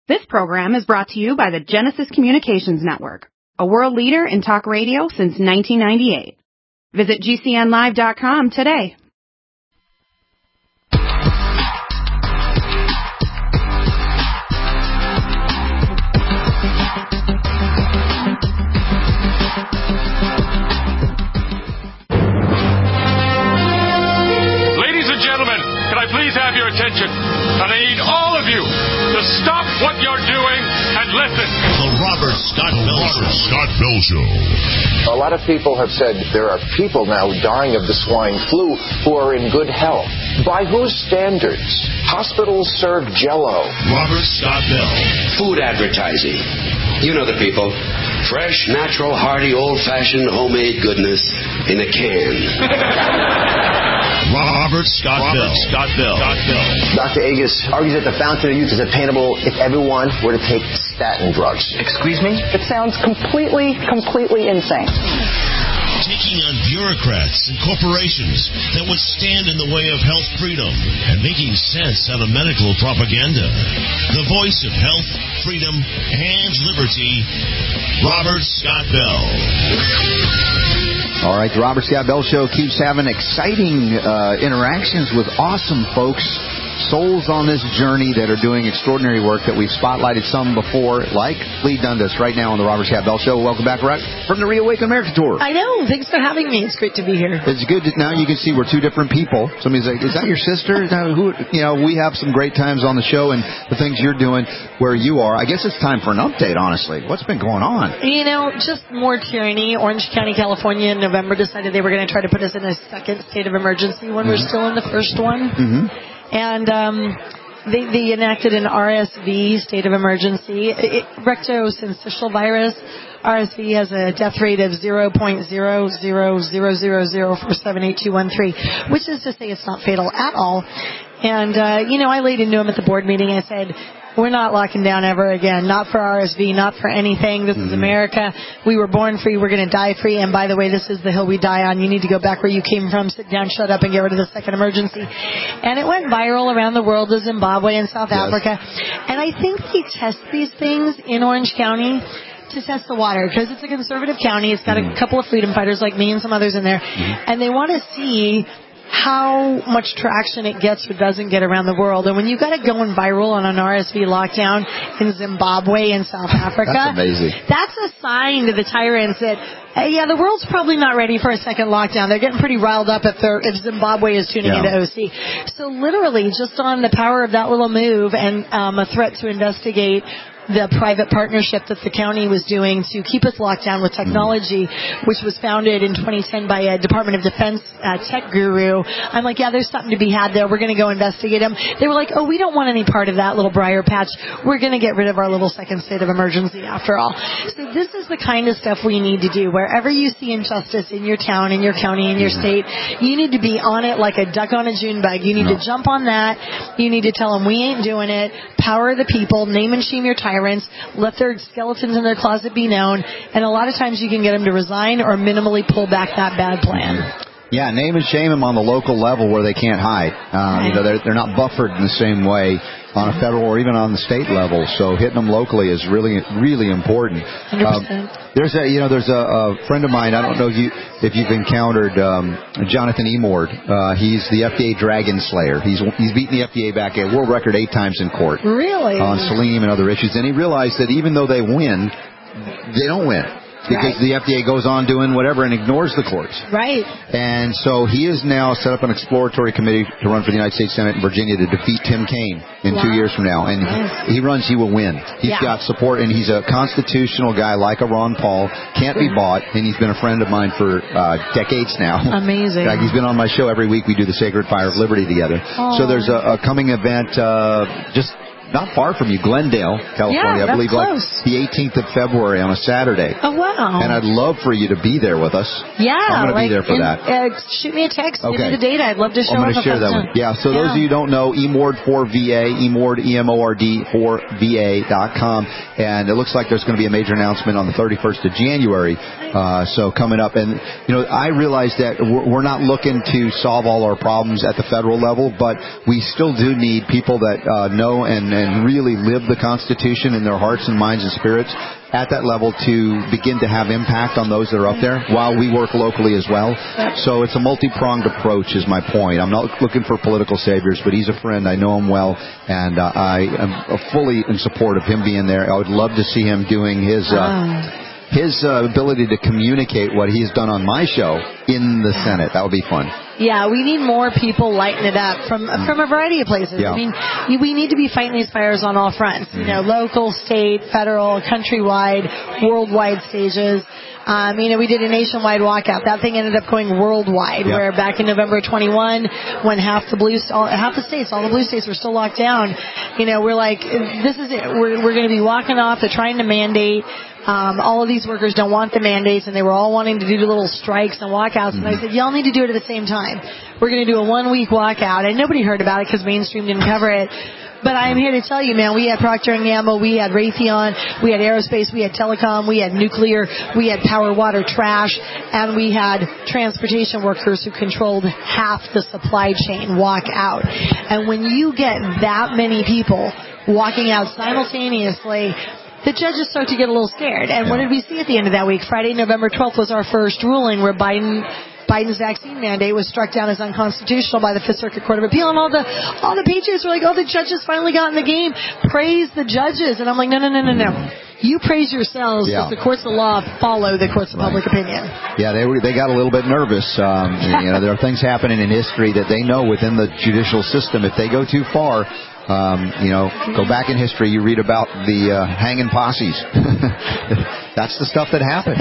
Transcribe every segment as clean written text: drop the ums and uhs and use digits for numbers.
This program is brought to you by the Genesis Communications Network, a world leader in talk radio since 1998. Visit GCNlive.com today. Ladies and gentlemen, can I please have your attention? And I need all of you to stop what you're doing and listen. The Robert Scott Bell Show. A lot of people have said there are people now dying of the swine flu who are in good health. By whose standards? Hospitals serve Jell-O. Robert Scott Bell. Food advertising. You know the people. Fresh, natural, hearty, old-fashioned, homemade goodness in a can. Robert Scott Bell. Dr. Agus argues that the fountain of youth is attainable if everyone were to take statin drugs. Excuse me? It sounds completely insane. Taking on bureaucrats and corporations that would stand in the way of health freedom and making sense out of medical propaganda. The voice of health, freedom, and liberty, Robert Scott Bell. All right, the Robert Scott Bell Show keeps having exciting interactions with awesome folks, souls on this journey that are doing extraordinary work that we've spotlighted some before, like Lee Dundas right now on the Robert Scott Bell Show. Welcome back, right from the Reawaken America Tour. I know. Thanks for having me. It's great to be here. It's good. Now you can see we're two different people. Somebody's like, is that your sister? Is that who? You know, we have some great times on the show and the things you're doing where you are. I guess it's time for an update, honestly. What's been going on? You know, just more tyranny. Orange County, California in November decided they were going to try to put us in a second state of emergency when we're still in the first one. Mm-hmm. And they enacted an RSV state of emergency. Rectosyncytial virus, RSV has a death rate of 0.00000478213, which is to say it's not fatal at all. And, I laid into him at the board meeting. I said, we're not locking down ever again. Not for RSV, not for anything. This is America. We were born free. We're going to die free. And by the way, this is the hill we die on. You need to go back where you came from. Sit down, shut up, and get rid of the second emergency. And it went viral around the world to Zimbabwe and South Africa. And I think they test these things in Orange County to test the water because it's a conservative county. It's got a couple of freedom fighters like me and some others in there. And they want to see how much traction it gets or doesn't get around the world. And when you got it going viral on an RSV lockdown in Zimbabwe and South Africa, that's amazing. That's a sign to the tyrants that, hey, the world's probably not ready for a second lockdown. They're getting pretty riled up if Zimbabwe is tuning into OC. So literally, just on the power of that little move and a threat to investigate the private partnership that the county was doing to keep us locked down with technology, which was founded in 2010 by a Department of Defense tech guru. I'm like, yeah, there's something to be had there. We're going to go investigate them. They were like, oh, we don't want any part of that little briar patch. We're going to get rid of our little second state of emergency after all. So this is the kind of stuff we need to do. Wherever you see injustice in your town, in your county, in your state, you need to be on it like a duck on a June bug. You need to jump on that. You need to tell them we ain't doing it. Power the people. Name and shame your tyrants. Let their skeletons in their closet be known. And a lot of times you can get them to resign or minimally pull back that bad plan. Yeah, name and shame them on the local level where they can't hide. They're not buffered in the same way on a federal or even on the state level. So hitting them locally is really, really important. 100%. There's a friend of mine. I don't know if you've encountered Jonathan Emord. He's the FDA Dragon Slayer. He's beaten the FDA back at world record 8 times in court. Really? On selenium and other issues. And he realized that even though they win, they don't win. Because the FDA goes on doing whatever and ignores the courts. Right. And so he has now set up an exploratory committee to run for the United States Senate in Virginia to defeat Tim Kaine in 2 years from now. And he runs, he will win. He's got support, and he's a constitutional guy like a Ron Paul. Can't be bought, and he's been a friend of mine for decades now. Amazing. In fact, he's been on my show every week. We do the Sacred Fire of Liberty together. So there's a coming event just not far from you, Glendale, California. Yeah, I believe close. Like the 18th of February on a Saturday. Oh, wow. And I'd love for you to be there with us. Yeah. I'm going to be there for that. Shoot me a text. Okay. Give me the date. I'd love to show up. I'm going to share that one. Yeah, so those of you who don't know, eMord4VA, eMord, E-M-O-R-D, 4VA.com. And it looks like there's going to be a major announcement on the 31st of January. So coming up. And, I realize that we're not looking to solve all our problems at the federal level, but we still do need people that know and and really live the Constitution in their hearts and minds and spirits at that level to begin to have impact on those that are up there while we work locally as well. So it's a multi-pronged approach is my point. I'm not looking for political saviors, but he's a friend. I know him well, and I am fully in support of him being there. I would love to see him doing his ability to communicate what he's done on my show in the Senate. That would be fun. Yeah, we need more people lighting it up from a variety of places. Yeah. I mean, we need to be fighting these fires on all fronts. You know, local, state, federal, countrywide, worldwide stages. We did a nationwide walkout. That thing ended up going worldwide, where back in November 21, when half the blue states were still locked down, we're like, this is it. We're going to be walking off. They're trying to mandate. All of these workers don't want the mandates, and they were all wanting to do little strikes and walkouts. And I said, y'all need to do it at the same time. We're going to do a 1-week walkout, and nobody heard about it because mainstream didn't cover it. But I'm here to tell you, man, we had Procter & Gamble, we had Raytheon, we had aerospace, we had telecom, we had nuclear, we had power, water, trash, and we had transportation workers who controlled half the supply chain walk out. And when you get that many people walking out simultaneously, the judges start to get a little scared. And what did we see at the end of that week? Friday, November 12th was our first ruling where Biden's vaccine mandate was struck down as unconstitutional by the Fifth Circuit Court of Appeal, and all the patriots were like, "Oh, the judges finally got in the game. Praise the judges." And I'm like, no. You praise yourselves because the courts of law follow the courts of public opinion. Yeah, they got a little bit nervous. There are things happening in history that they know within the judicial system. If they go too far, go back in history, you read about the hanging posses. That's the stuff that happened.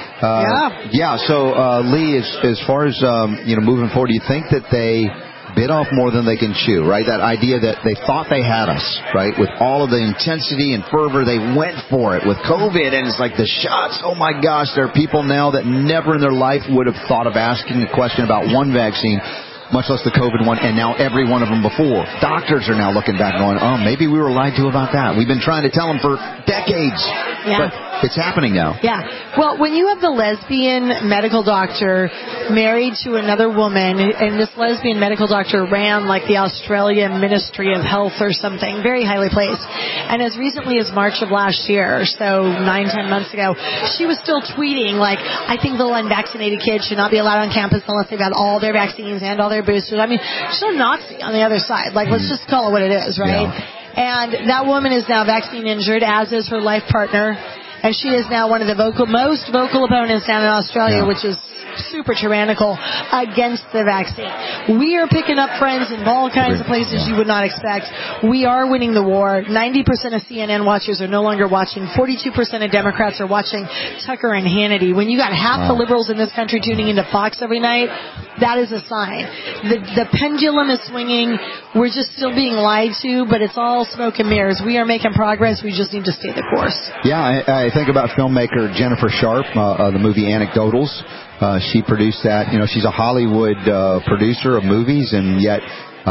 So Lee, as far as moving forward, do you think that they bit off more than they can chew, right? That idea that they thought they had us, right? With all of the intensity and fervor, they went for it. With COVID, and it's like the shots, oh my gosh, there are people now that never in their life would have thought of asking a question about one vaccine, much less the COVID one, and now every one of them before. Doctors are now looking back going, oh, maybe we were lied to about that. We've been trying to tell them for decades. But it's happening now. Yeah. Well, when you have the lesbian medical doctor married to another woman, and this lesbian medical doctor ran like the Australian Ministry of Health or something, very highly placed. And as recently as March of last year, so 9-10 months ago, she was still tweeting like, I think little unvaccinated kids should not be allowed on campus unless they've had all their vaccines and all their boosters. I mean, she's a Nazi on the other side. Like, let's just call it what it is, right? Yeah. And that woman is now vaccine injured, as is her life partner. And she is now one of the most vocal opponents down in Australia, which is super tyrannical against the vaccine. We are picking up friends in all kinds of places you would not expect. We are winning the war. 90% of CNN watchers are no longer watching. 42% of Democrats are watching Tucker and Hannity. When you got half the liberals in this country tuning into Fox every night, that is a sign. The pendulum is swinging. We're just still being lied to, but it's all smoke and mirrors. We are making progress. We just need to stay the course. Yeah, I think about filmmaker Jennifer Sharp, the movie Anecdotals. She produced that. She's a Hollywood producer of movies, and yet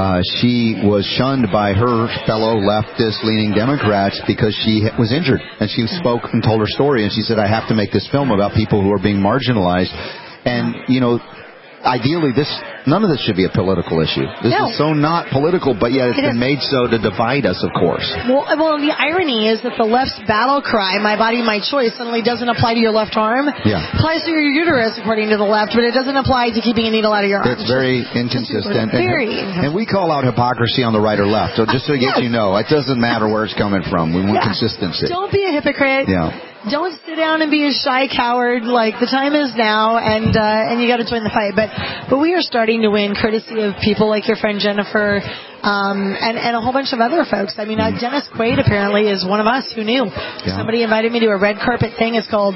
she was shunned by her fellow leftist-leaning Democrats because she was injured. And she spoke and told her story, and she said, I have to make this film about people who are being marginalized. And, ideally, none of this should be a political issue. This is so not political, but yet it's been made so to divide us, of course. Well, the irony is that the left's battle cry, my body, my choice, suddenly doesn't apply to your left arm. Yeah. Applies to your uterus, according to the left, but it doesn't apply to keeping a needle out of your arm. It's very inconsistent. And we call out hypocrisy on the right or left. So just to get you know, it doesn't matter where it's coming from. We want consistency. Don't be a hypocrite. Yeah. Don't sit down and be a shy coward. Like, the time is now, and you got to join the fight. But we are starting to win, courtesy of people like your friend Jennifer, and a whole bunch of other folks. I mean, Dennis Quaid apparently is one of us. Who knew? Yeah. Somebody invited me to a red carpet thing. It's called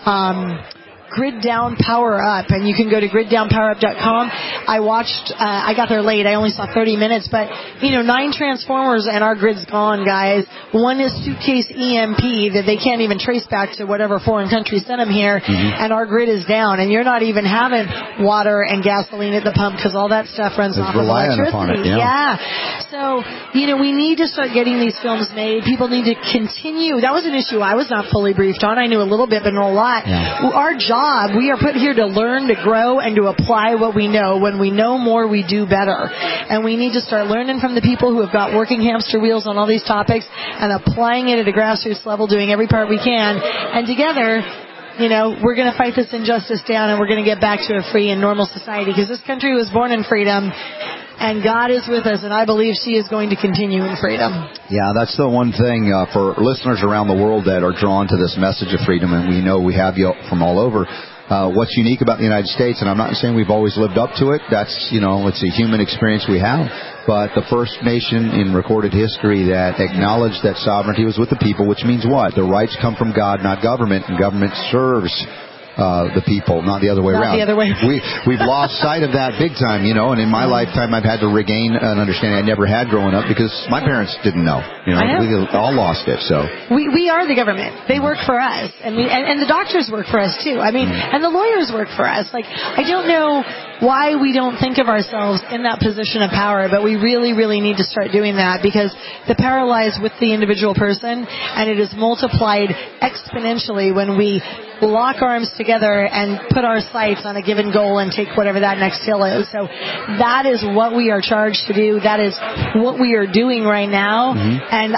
Grid Down Power Up, and you can go to griddownpowerup.com. I watched, I got there late. I only saw 30 minutes, but 9 transformers and our grid's gone, guys. One is suitcase EMP that they can't even trace back to whatever foreign country sent them here, and our grid is down, and you're not even having water and gasoline at the pump because all that stuff runs off of electricity. So, we need to start getting these films made. People need to continue. That was an issue I was not fully briefed on. I knew a little bit, but not a lot. Our job job. We are put here to learn, to grow, and to apply what we know. When we know more, we do better. And we need to start learning from the people who have got working hamster wheels on all these topics and applying it at a grassroots level, doing every part we can. And together, we're going to fight this injustice down, and we're going to get back to a free and normal society, because this country was born in freedom, and God is with us, and I believe she is going to continue in freedom. Yeah, that's the one thing for listeners around the world that are drawn to this message of freedom, and we know we have you from all over. What's unique about the United States, and I'm not saying we've always lived up to it, that's, it's a human experience we have, but the first nation in recorded history that acknowledged that sovereignty was with the people, which means what? The rights come from God, not government, and government serves the people, not the other way around. The other way. We've lost sight of that big time, and in my lifetime I've had to regain an understanding I never had growing up because my parents didn't know. We all lost it. So we are the government. They work for us, and the doctors work for us too. I mean, and the lawyers work for us. Like, I don't know why we don't think of ourselves in that position of power, but we really, really need to start doing that, because the power lies with the individual person, and it is multiplied exponentially when we lock arms together and put our sights on a given goal and take whatever that next hill is. So that is what we are charged to do. That is what we are doing right now. And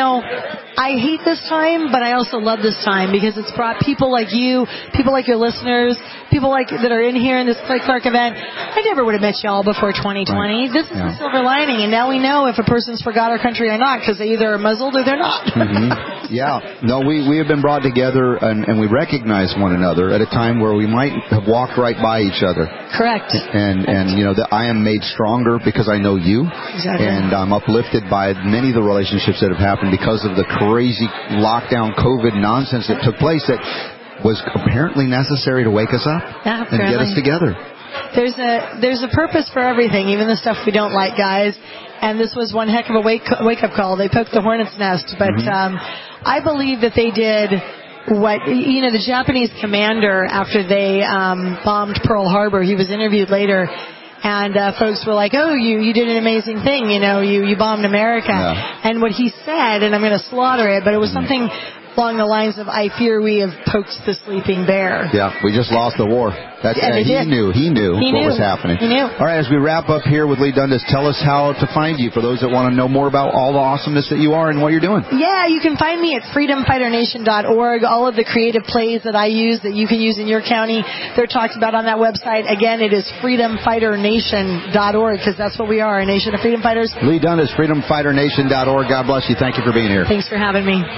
I hate this time, but I also love this time, because it's brought people like you, people like your listeners, people like that are in here in this Clay Clark event. I never would have met y'all before 2020. Right. This is the silver lining, and now we know if a person's forgot our country or not, because they either are muzzled or they're not. Yeah. No, we have been brought together, and we recognize one another at a time where we might have walked right by each other. Correct. And that I am made stronger because I know you. Exactly. And I'm uplifted by many of the relationships that have happened because of the crazy lockdown COVID nonsense that took place that was apparently necessary to wake us up and get us together. There's a purpose for everything, even the stuff we don't like, guys. And this was one heck of a wake-up call. They poked the hornet's nest. But I believe that they did what, the Japanese commander, after they bombed Pearl Harbor, he was interviewed later, and folks were like, oh, you did an amazing thing, you bombed America. Yeah. And what he said, and I'm going to slaughter it, but it was something along the lines of, I fear we have poked the sleeping bear. Yeah, we just lost the war. He knew what was happening. He knew. All right, as we wrap up here with Lee Dundas, tell us how to find you for those that want to know more about all the awesomeness that you are and what you're doing. Yeah, you can find me at freedomfighternation.org. All of the creative plays that I use that you can use in your county, they're talked about on that website. Again, it is freedomfighternation.org, because that's what we are, a nation of freedom fighters. Lee Dundas, freedomfighternation.org. God bless you. Thank you for being here. Thanks for having me.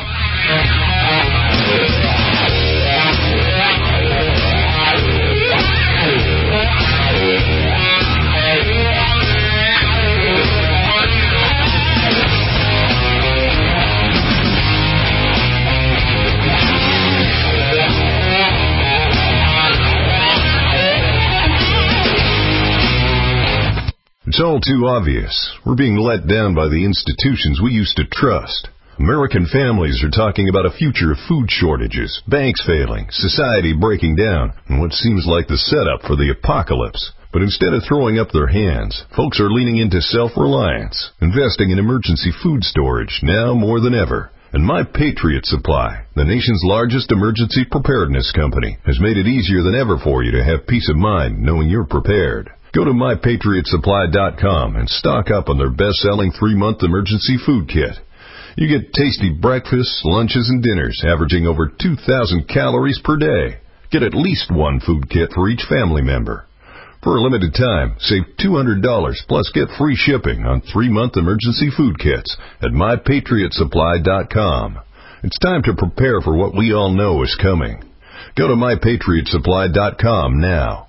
It's all too obvious. We're being let down by the institutions we used to trust. American families are talking about a future of food shortages, banks failing, society breaking down, and what seems like the setup for the apocalypse. But instead of throwing up their hands, folks are leaning into self-reliance, investing in emergency food storage now more than ever. And My Patriot Supply, the nation's largest emergency preparedness company, has made it easier than ever for you to have peace of mind knowing you're prepared. Go to MyPatriotSupply.com and stock up on their best-selling 3-month emergency food kit. You get tasty breakfasts, lunches, and dinners averaging over 2,000 calories per day. Get at least one food kit for each family member. For a limited time, save $200 plus get free shipping on 3-month emergency food kits at MyPatriotSupply.com. It's time to prepare for what we all know is coming. Go to MyPatriotSupply.com now.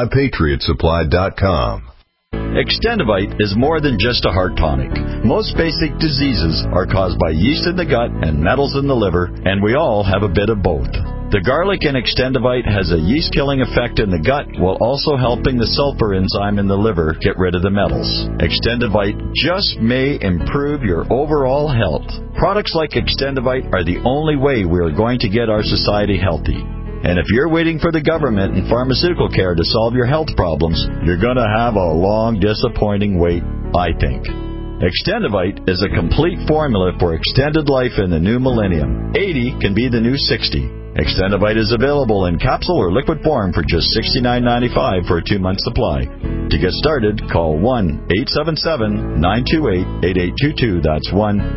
MyPatriotSupply.com. Extendivite is more than just a heart tonic. Most basic diseases are caused by yeast in the gut and metals in the liver, and we all have a bit of both. The garlic in Extendivite has a yeast-killing effect in the gut while also helping the sulfur enzyme in the liver get rid of the metals. Extendivite just may improve your overall health. Products like Extendivite are the only way we are going to get our society healthy. And if you're waiting for the government and pharmaceutical care to solve your health problems, you're going to have a long, disappointing wait, I think. Extendivite is a complete formula for extended life in the new millennium. 80 can be the new 60. Extendivite is available in capsule or liquid form for just $69.95 for a 2-month supply. To get started, call 1-877-928-8822. That's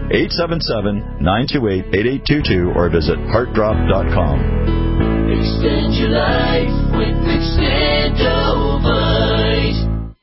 1-877-928-8822 or visit heartdrop.com. Extend your life with Extendivite.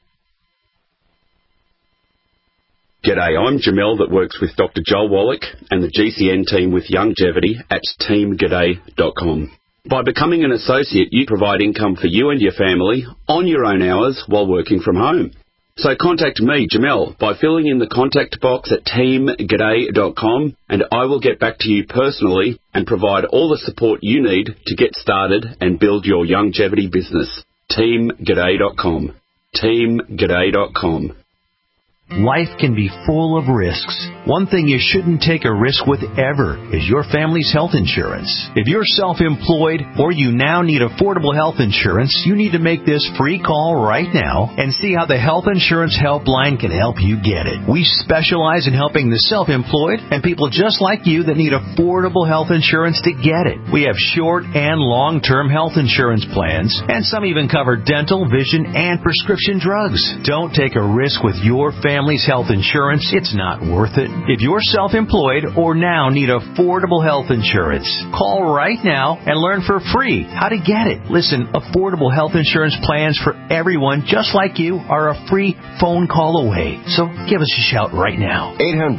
G'day, I'm Jamel that works with Dr. Joel Wallach and the GCN team with Longevity at teamg'day.com. By becoming an associate, you provide income for you and your family on your own hours while working from home. So contact me, Jamel, by filling in the contact box at teamg'day.com, and I will get back to you personally and provide all the support you need to get started and build your longevity business. teamg'day.com. teamg'day.com. Life can be full of risks. One thing you shouldn't take a risk with ever is your family's health insurance. If you're self-employed or you now need affordable health insurance, you need to make this free call right now and see how the Health Insurance Helpline can help you get it. We specialize in helping the self-employed and people just like you that need affordable health insurance to get it. We have short and long-term health insurance plans, and some even cover dental, vision, and prescription drugs. Don't take a risk with your family's health insurance. It's not worth it. If you're self-employed or now need affordable health insurance, call right now and learn for free how to get it. Listen, affordable health insurance plans for everyone just like you are a free phone call away. So give us a shout right now.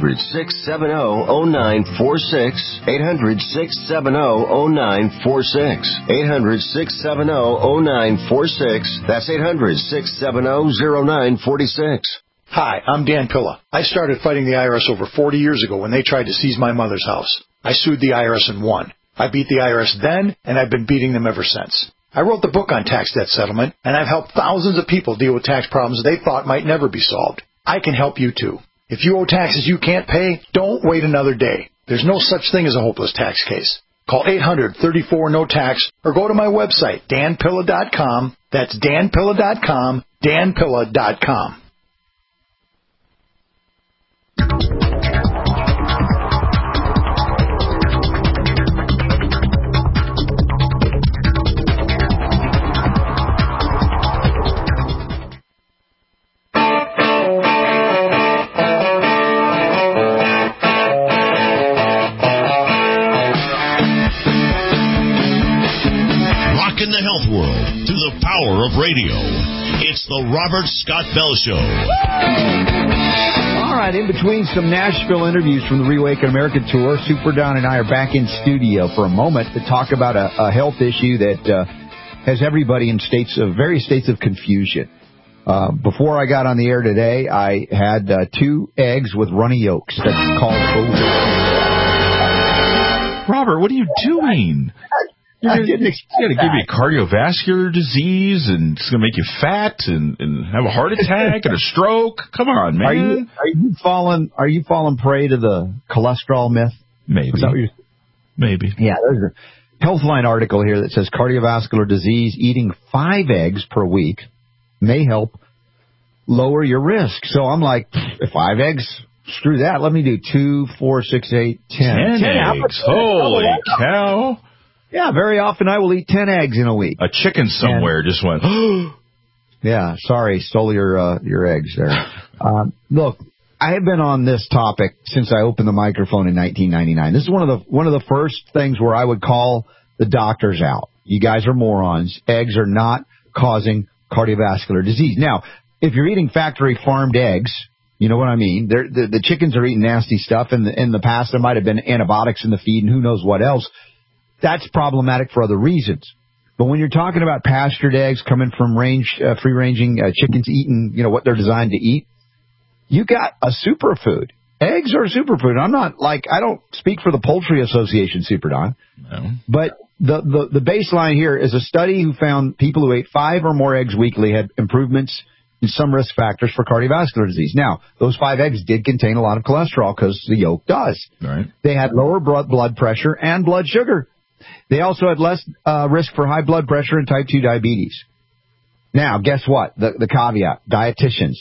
800-670-0946. 800-670-0946. 800-670-0946. That's 800-670-0946. Hi, I'm Dan Pilla. I started fighting the IRS over 40 years ago when they tried to seize my mother's house. I sued the IRS and won. I beat the IRS then, and I've been beating them ever since. I wrote the book on tax debt settlement, and I've helped thousands of people deal with tax problems they thought might never be solved. I can help you too. If you owe taxes you can't pay, don't wait another day. There's no such thing as a hopeless tax case. Call 800-34-NO-TAX or go to my website, danpilla.com. That's danpilla.com, danpilla.com. Rockin' the health world through the power of radio. It's the Robert Scott Bell Show. All right, in between some Nashville interviews from the Reawaken America Tour, Super Don and I are back in studio for a moment to talk about a health issue that has everybody in various states of confusion. Before I got on the air today, I had 2 eggs with runny yolks. That's called over. Robert, what are you doing? You're going to give me cardiovascular disease, and it's going to make you fat and have a heart attack and a stroke. Come on, man. Are you falling prey to the cholesterol myth? Maybe. Is that what Maybe. Yeah, there's a Healthline article here that says cardiovascular disease, eating 5 eggs per week may help lower your risk. So I'm like, 5 eggs? Screw that. Let me do 2, 4, 6, 8, 10. 10 eggs. Holy cow. Yeah, very often I will eat 10 eggs in a week. A chicken somewhere just went, yeah, sorry, stole your eggs there. Look, I have been on this topic since I opened the microphone in 1999. This is one of the first things where I would call the doctors out. You guys are morons. Eggs are not causing cardiovascular disease. Now, if you're eating factory farmed eggs, you know what I mean? The chickens are eating nasty stuff. In the past, there might have been antibiotics in the feed and who knows what else. That's problematic for other reasons. But when you're talking about pastured eggs coming from free-ranging chickens eating, what they're designed to eat, you got a superfood. Eggs are a superfood. I don't speak for the Poultry Association, Super Don. No. But the baseline here is a study who found people who ate 5 or more eggs weekly had improvements in some risk factors for cardiovascular disease. Now, those 5 eggs did contain a lot of cholesterol because the yolk does. Right. They had lower blood pressure and blood sugar. They also had less risk for high blood pressure and type 2 diabetes. Now, guess what? The caveat, dietitians,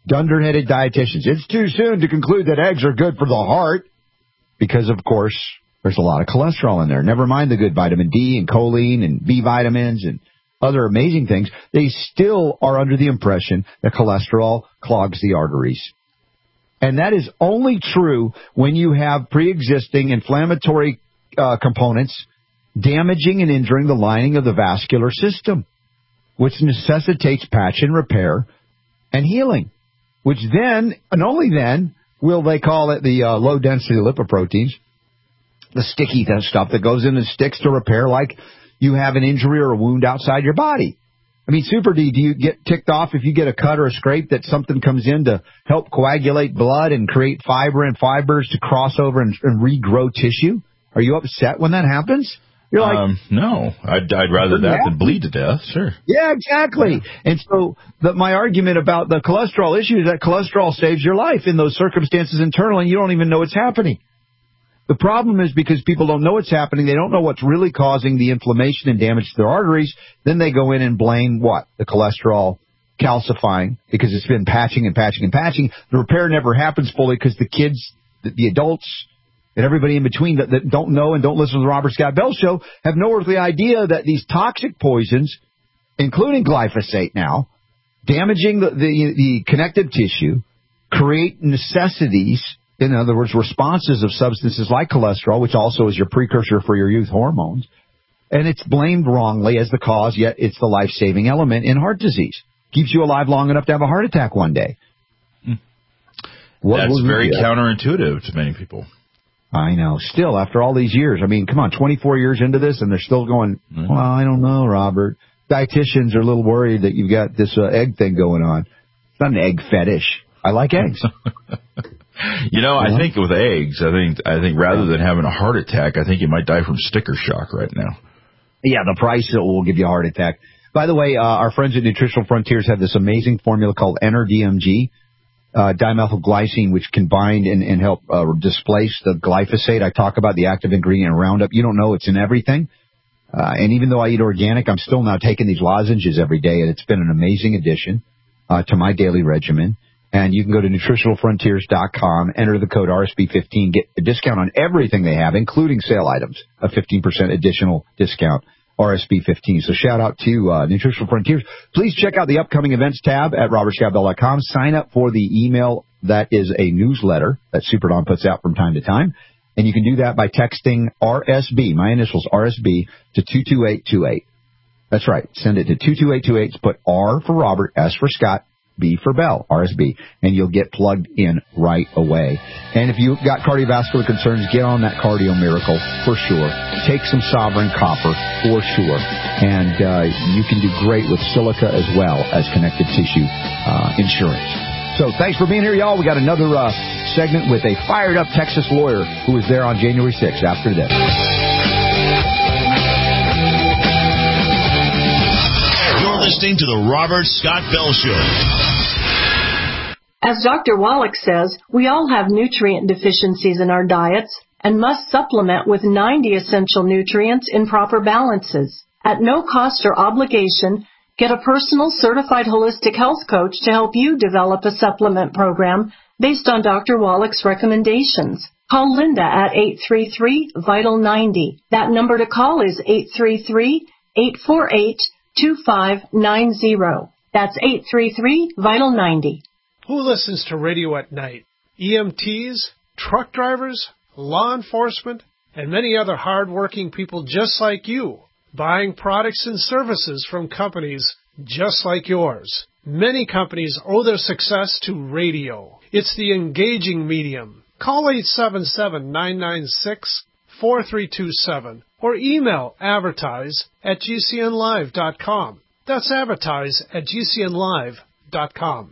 dunderheaded dietitians. It's too soon to conclude that eggs are good for the heart because, of course, There's a lot of cholesterol in there. Never mind the good vitamin D and choline and B vitamins and other amazing things. They still are under the impression that cholesterol clogs the arteries. And that is only true when you have pre-existing inflammatory components damaging and injuring the lining of the vascular system, which necessitates patch and repair and healing, which then, and only then, will they call it the low-density lipoproteins, the sticky stuff that goes in and sticks to repair like you have an injury or a wound outside your body. I mean, Super D, do you get ticked off if you get a cut or a scrape that something comes in to help coagulate blood and create fiber and fibers to cross over and regrow tissue? Are you upset when that happens? You're like, no, I'd rather that than bleed to death. Sure. Yeah, exactly. And so my argument about the cholesterol issue is that cholesterol saves your life in those circumstances internally, and you don't even know it's happening. The problem is because people don't know what's happening, they don't know what's really causing the inflammation and damage to their arteries, then they go in and blame what? The cholesterol calcifying because it's been patching and patching and patching. The repair never happens fully because the kids, the adults, and everybody in between that don't know and don't listen to the Robert Scott Bell Show have no earthly idea that these toxic poisons, including glyphosate now, damaging the connective tissue, create necessities. In other words, responses of substances like cholesterol, which also is your precursor for your youth hormones. And it's blamed wrongly as the cause, yet it's the life-saving element in heart disease. Keeps you alive long enough to have a heart attack one day. That's very counterintuitive to many people. I know. Still, after all these years, I mean, come on, 24 years into this, and they're still going, well, I don't know, Robert. Dietitians are a little worried that you've got this egg thing going on. It's not an egg fetish. I like eggs. I think with eggs, I think rather than having a heart attack, I think you might die from sticker shock right now. Yeah, the price will give you a heart attack. By the way, our friends at Nutritional Frontiers have this amazing formula called NRDMG, dimethylglycine, which can bind and help displace the glyphosate. I talk about the active ingredient in Roundup. You don't know it's in everything. And even though I eat organic, I'm still now taking these lozenges every day, and it's been an amazing addition to my daily regimen. And you can go to nutritionalfrontiers.com, enter the code RSB15, get a discount on everything they have, including sale items, a 15% additional discount, RSB15. So shout out to Nutritional Frontiers. Please check out the upcoming events tab at robertscottbell.com. Sign up for the email that is a newsletter that Super Don puts out from time to time. And you can do that by texting RSB, my initials, RSB, to 22828. That's right. Send it to 22828. Put R for Robert, S for Scott, B for Bell, RSB, and you'll get plugged in right away. And if you've got cardiovascular concerns, get on that Cardio Miracle for sure. Take some Sovereign Copper for sure. And you can do great with silica as well as connective tissue insurance. So thanks for being here, y'all. We got another segment with a fired-up Texas lawyer who was there on January 6th after this. You're listening to the Robert Scott Bell Show. As Dr. Wallach says, we all have nutrient deficiencies in our diets and must supplement with 90 essential nutrients in proper balances. At no cost or obligation, get a personal certified holistic health coach to help you develop a supplement program based on Dr. Wallach's recommendations. Call Linda at 833-VITAL-90. That number to call is 833-848-2590. That's 833-VITAL-90. Who listens to radio at night? EMTs, truck drivers, law enforcement, and many other hard-working people just like you, buying products and services from companies just like yours. Many companies owe their success to radio. It's the engaging medium. Call 877-996-4327 or email advertise@gcnlive.com. That's advertise@gcnlive.com.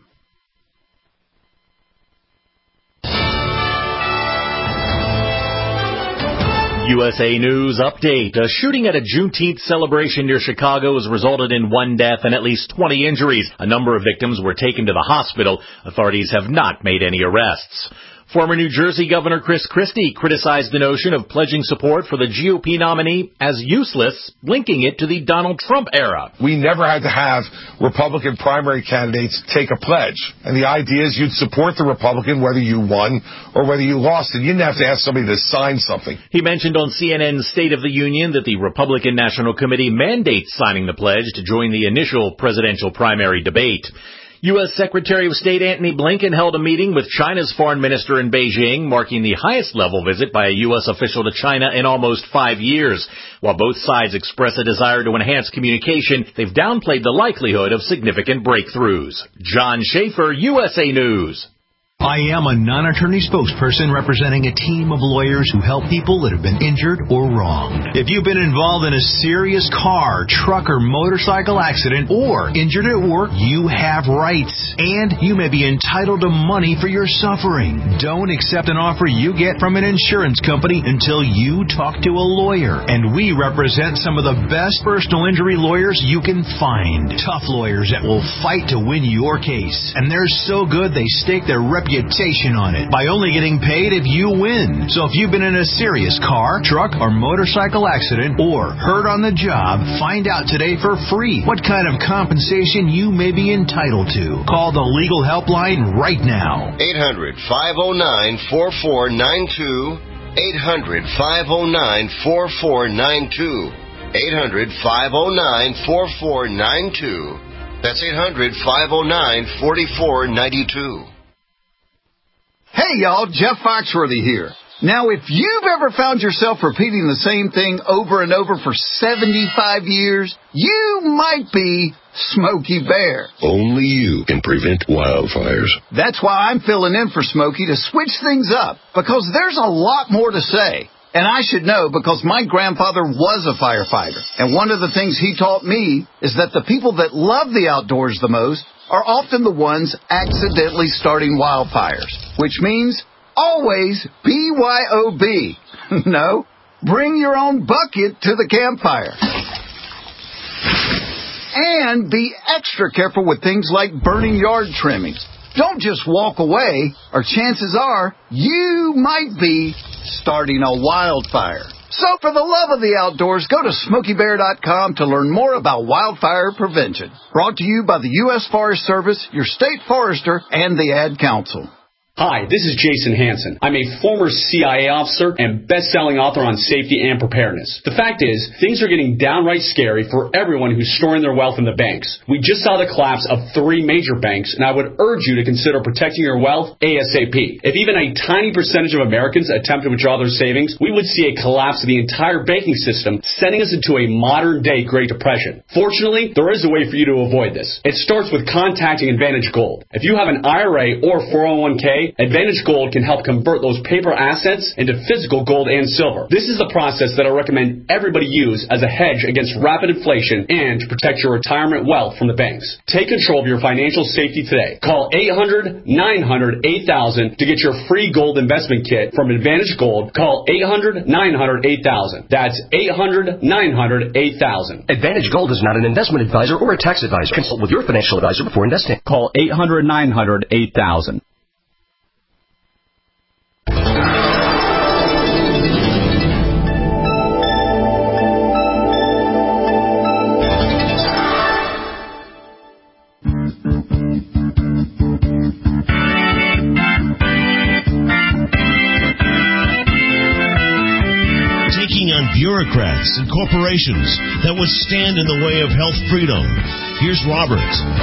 USA News Update. A shooting at a Juneteenth celebration near Chicago has resulted in one death and at least 20 injuries. A number of victims were taken to the hospital. Authorities have not made any arrests. Former New Jersey Governor Chris Christie criticized the notion of pledging support for the GOP nominee as useless, linking it to the Donald Trump era. We never had to have Republican primary candidates take a pledge. And the idea is you'd support the Republican whether you won or whether you lost. And you didn't have to ask somebody to sign something. He mentioned on CNN's State of the Union that the Republican National Committee mandates signing the pledge to join the initial presidential primary debate. U.S. Secretary of State Antony Blinken held a meeting with China's foreign minister in Beijing, marking the highest-level visit by a U.S. official to China in almost 5 years. While both sides express a desire to enhance communication, they've downplayed the likelihood of significant breakthroughs. John Schaefer, USA News. I am a non-attorney spokesperson representing a team of lawyers who help people that have been injured or wronged. If you've been involved in a serious car, truck, or motorcycle accident or injured at work, you have rights. And you may be entitled to money for your suffering. Don't accept an offer you get from an insurance company until you talk to a lawyer. And we represent some of the best personal injury lawyers you can find. Tough lawyers that will fight to win your case. And they're so good they stake their reputation on it by only getting paid if you win. So if you've been in a serious car, truck, or motorcycle accident or hurt on the job, find out today for free what kind of compensation you may be entitled to. Call the legal helpline right now. 800-509-4492. 800-509-4492. 800-509-4492. That's 800-509-4492. Hey, y'all, Jeff Foxworthy here. Now, if you've ever found yourself repeating the same thing over and over for 75 years, you might be Smokey Bear. Only you can prevent wildfires. That's why I'm filling in for Smokey to switch things up, because there's a lot more to say. And I should know because my grandfather was a firefighter. And one of the things he taught me is that the people that love the outdoors the most are often the ones accidentally starting wildfires, which means always BYOB. No, bring your own bucket to the campfire. And be extra careful with things like burning yard trimmings. Don't just walk away, or chances are you might be starting a wildfire. So for the love of the outdoors, go to SmokeyBear.com to learn more about wildfire prevention. Brought to you by the U.S. Forest Service, your state forester, and the Ad Council. Hi, this is Jason Hansen. I'm a former CIA officer and best-selling author on safety and preparedness. The fact is, things are getting downright scary for everyone who's storing their wealth in the banks. We just saw the collapse of 3 major banks, and I would urge you to consider protecting your wealth ASAP. If even a tiny percentage of Americans attempt to withdraw their savings, we would see a collapse of the entire banking system, sending us into a modern-day Great Depression. Fortunately, there is a way for you to avoid this. It starts with contacting Advantage Gold. If you have an IRA or 401k, Advantage Gold can help convert those paper assets into physical gold and silver. This is the process that I recommend everybody use as a hedge against rapid inflation and to protect your retirement wealth from the banks. Take control of your financial safety today. Call 800-900-8000 to get your free gold investment kit from Advantage Gold. Call 800-900-8000. That's 800-900-8000. Advantage Gold is not an investment advisor or a tax advisor. Consult with your financial advisor before investing. Call 800-900-8000. Bureaucrats and corporations that would stand in the way of health freedom. Here's Robert.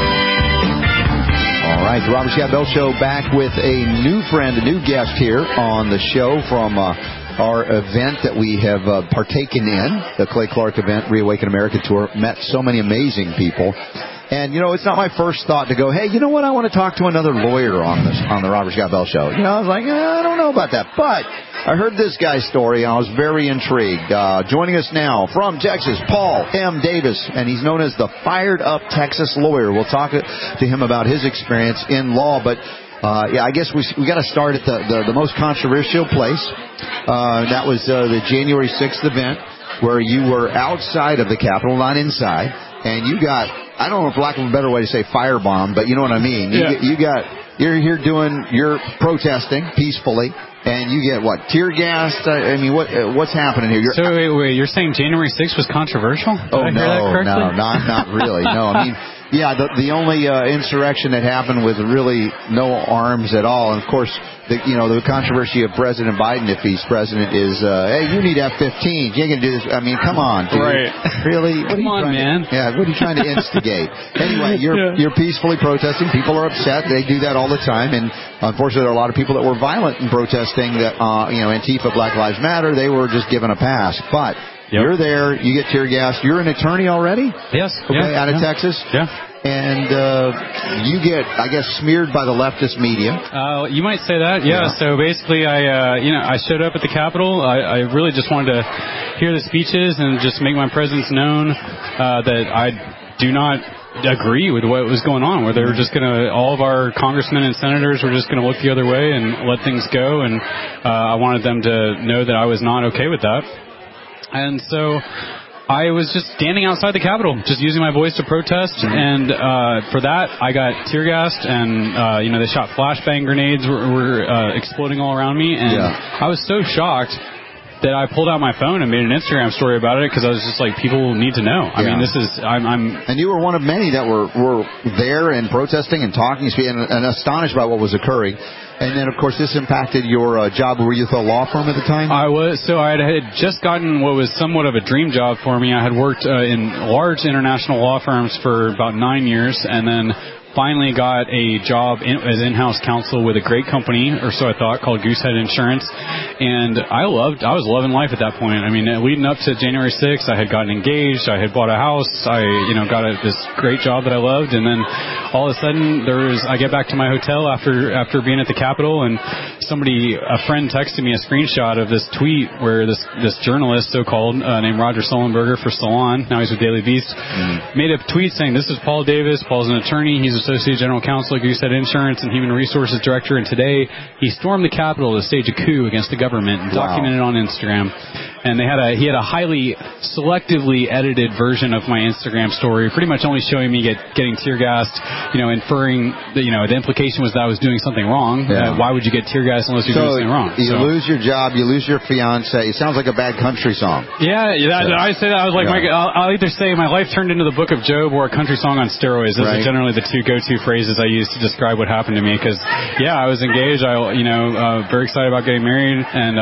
All right, the Robert Scott Bell Show back with a new friend, a new guest here on the show from our event that we have partaken in, the Clay Clark event, Reawaken America Tour. Met so many amazing people. And, you know, it's not my first thought to go, hey, you know what, I want to talk to another lawyer on the Robert Scott Bell Show. You know, I was like, I don't know about that. But I heard this guy's story, and I was very intrigued. Joining us now from Texas, Paul M. Davis, and he's known as the Fired Up Texas Lawyer. We'll talk to him about his experience in law. But, I guess we got to start at the most controversial place. That was the January 6th event where you were outside of the Capitol, not inside, and you got, I don't know, for lack of a better way to say firebombed, but you know what I mean. You got you're protesting peacefully, and you get what, tear gassed? I mean, what's happening here? So wait, you're saying January 6th was controversial? Did I hear that correctly? No, not really. No, I mean, yeah, the only insurrection that happened with really no arms at all, and of course, the controversy of President Biden, if he's president, is hey, you need F-15s. You ain't gonna do this. I mean, come on, dude. Right? Really? Come on, man. What are you trying to instigate? Anyway, you're peacefully protesting. People are upset. They do that all the time, and unfortunately, there are a lot of people that were violent in protesting that Antifa, Black Lives Matter. They were just given a pass, but. Yep. You're there. You get tear gassed. You're an attorney already? Yes. Okay, out of Texas? Yeah. And you get, I guess, smeared by the leftist media. You might say that. Yeah. So basically, I showed up at the Capitol. I really just wanted to hear the speeches and just make my presence known that I do not agree with what was going on, where they were just all of our congressmen and senators were just going to look the other way and let things go. And I wanted them to know that I was not okay with that. And so I was just standing outside the Capitol, just using my voice to protest. And for that, I got tear gassed, and they shot flashbang grenades were exploding all around me. And I was so shocked that I pulled out my phone and made an Instagram story about it, because I was just like, people need to know. I mean, this is And you were one of many that were there and protesting and talking and astonished by what was occurring. And then, of course, this impacted your job. Were you with a law firm at the time? I was. So I had just gotten what was somewhat of a dream job for me. I had worked in large international law firms for about 9 years, and then finally got a job as in-house counsel with a great company, or so I thought, called Goosehead Insurance. And I was loving life at that point. I mean, leading up to January 6th, I had gotten engaged, I had bought a house, I got this great job that I loved, and then all of a sudden I get back to my hotel after being at the Capitol, and a friend texted me a screenshot of this tweet where this journalist, so-called, named Roger Sullenberger for Salon, now he's with Daily Beast, made a tweet saying, "This is Paul Davis. Paul's an attorney. He's Associate General Counsel at Goosehead Insurance and Human Resources Director, and today he stormed the Capitol to stage a coup against the government," and documented it on Instagram. And he had a highly selectively edited version of my Instagram story, pretty much only showing me getting tear gassed, inferring the implication was that I was doing something wrong. Why would you get tear gassed unless you're doing something wrong? You lose your job, you lose your fiance. It sounds like a bad country song. Yeah, I say that. I was like, I'll either say my life turned into the Book of Job or a country song on steroids. Those are generally the two go-to phrases I use to describe what happened to me. Because I was engaged. Very excited about getting married, and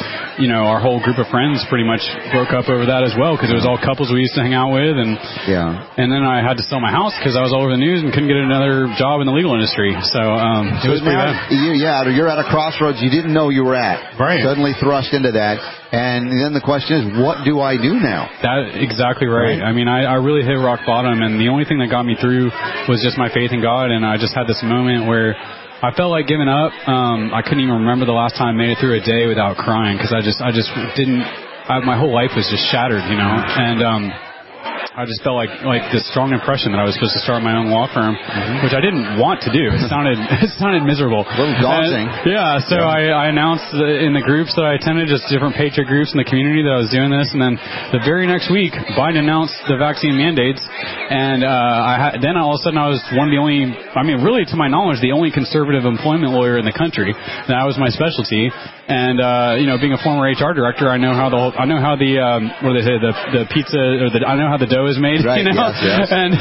our whole group of friends pretty much broke up over that as well, because it was all couples we used to hang out with, and then I had to sell my house because I was all over the news and couldn't get another job in the legal industry. So it was pretty bad. You're at a crossroads you didn't know you were at. Right. Suddenly thrust into that, and then the question is, what do I do now? That exactly right. I mean, I really hit rock bottom, and the only thing that got me through was just my faith in God, and I just had this moment where I felt like giving up. I couldn't even remember the last time I made it through a day without crying, because I just didn't. My whole life was just shattered, and I just felt like this strong impression that I was supposed to start my own law firm, which I didn't want to do. It sounded miserable. A little daunting. So I announced in the groups that I attended, just different patriot groups in the community, that I was doing this. And then the very next week, Biden announced the vaccine mandates, and then all of a sudden I was one of the only, really to my knowledge, the only conservative employment lawyer in the country. That was my specialty. And being a former HR director, I know how what do they say, the pizza, or I know how the dough is made. Right, yes. And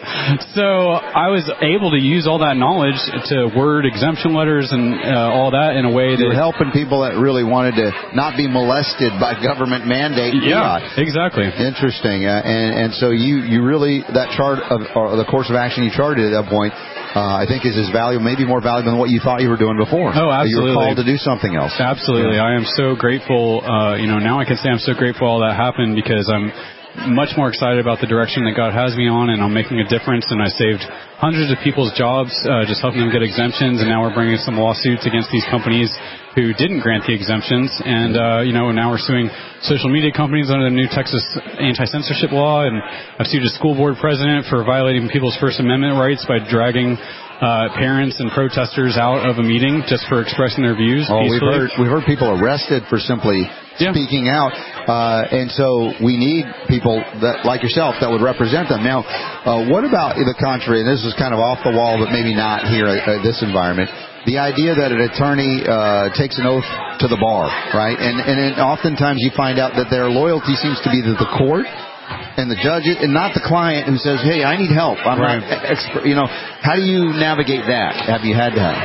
so I was able to use all that knowledge to word exemption letters and all that in a way that you were helping people that really wanted to not be molested by government mandate. Yeah, exactly. Interesting. And so you really, that chart or the course of action you charted at that point, I think is as valuable, maybe more valuable than what you thought you were doing before. Oh, absolutely. You were called to do something else. Absolutely. I am so grateful. Now I can say I'm so grateful all that happened, because I'm much more excited about the direction that God has me on, and I'm making a difference, and I saved hundreds of people's jobs, just helping them get exemptions, and now we're bringing some lawsuits against these companies who didn't grant the exemptions. And, now we're suing social media companies under the new Texas anti-censorship law. And I've sued a school board president for violating people's First Amendment rights by dragging parents and protesters out of a meeting just for expressing their views peacefully. We've heard people arrested for simply speaking out, and so we need people that, like yourself, that would represent them. Now, what about the contrary? And this is kind of off the wall, but maybe not here at this environment. The idea that an attorney takes an oath to the bar, right? And oftentimes you find out that their loyalty seems to be to the court and the judge, and not the client who says, "Hey, I need help. I'm not expert." How do you navigate that? Have you had that?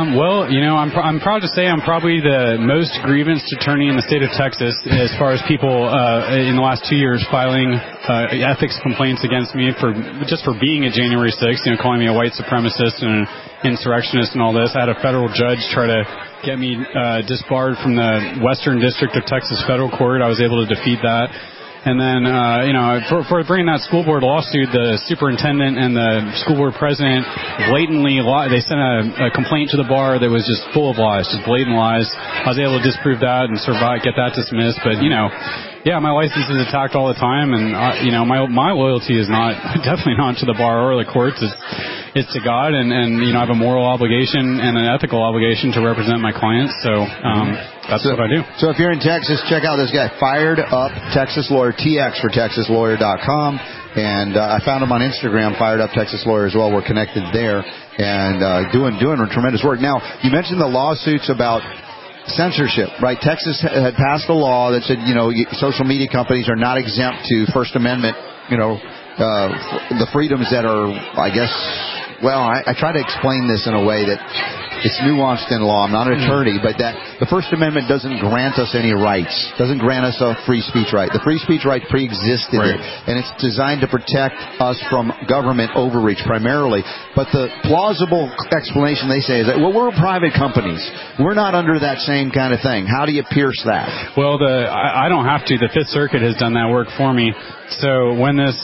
I'm proud to say I'm probably the most grievance attorney in the state of Texas as far as people in the last 2 years filing ethics complaints against me for being at January 6th, calling me a white supremacist and an insurrectionist and all this. I had a federal judge try to get me disbarred from the Western District of Texas Federal Court. I was able to defeat that. And then, for bringing that school board lawsuit, the superintendent and the school board president blatantly they sent a complaint to the bar that was just full of lies, just blatant lies. I was able to disprove that and get that dismissed. But, my license is attacked all the time, and, my loyalty is definitely not to the bar or the courts. It's to God, and I have a moral obligation and an ethical obligation to represent my clients, so that's what I do. So if you're in Texas, check out this guy, Fired Up Texas Lawyer, TX for TexasLawyer.com, and I found him on Instagram, Fired Up Texas Lawyer as well. We're connected there, and doing tremendous work. Now, you mentioned the lawsuits about censorship, right? Texas had passed a law that said, social media companies are not exempt to First Amendment, the freedoms that are, I guess. Well, I try to explain this in a way that it's nuanced in law. I'm not an attorney, but that the First Amendment doesn't grant us any rights, doesn't grant us a free speech right. The free speech right pre-existed it, and it's designed to protect us from government overreach primarily. But the plausible explanation they say is that, we're private companies. We're not under that same kind of thing. How do you pierce that? Well, I don't have to. The Fifth Circuit has done that work for me. So when this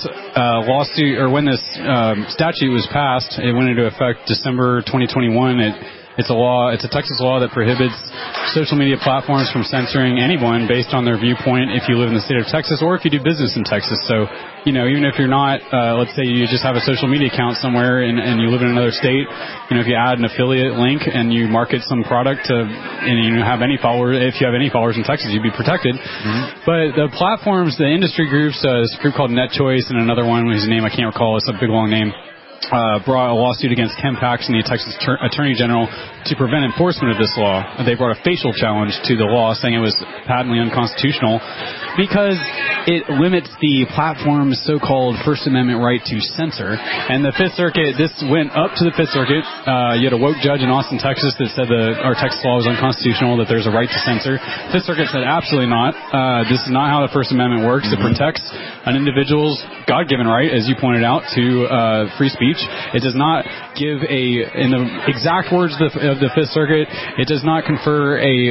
statute was passed, it went into effect December 2021. It's a Texas law that prohibits social media platforms from censoring anyone based on their viewpoint if you live in the state of Texas or if you do business in Texas. So, even if you're not, let's say you just have a social media account somewhere and you live in another state, if you add an affiliate link and you market some product and you have any followers, if you have any followers in Texas, you'd be protected. Mm-hmm. But the platforms, the industry groups, this group called NetChoice and another one whose name I can't recall, it's a big long name, brought a lawsuit against Ken Paxton, the Texas Attorney General, to prevent enforcement of this law. They brought a facial challenge to the law, saying it was patently unconstitutional because it limits the platform's so-called First Amendment right to censor. And the Fifth Circuit, this went up to the Fifth Circuit. You had a woke judge in Austin, Texas, that said our Texas law was unconstitutional, that there's a right to censor. Fifth Circuit said absolutely not. This is not how the First Amendment works. It protects an individual's God-given right, as you pointed out, to free speech. It does not give in the exact words of the Fifth Circuit, it does not confer a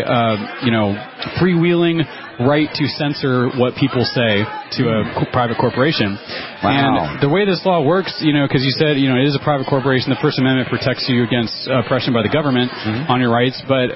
freewheeling right to censor what people say to a private corporation. Wow. And the way this law works, because you said, it is a private corporation, the First Amendment protects you against oppression by the government on your rights, but,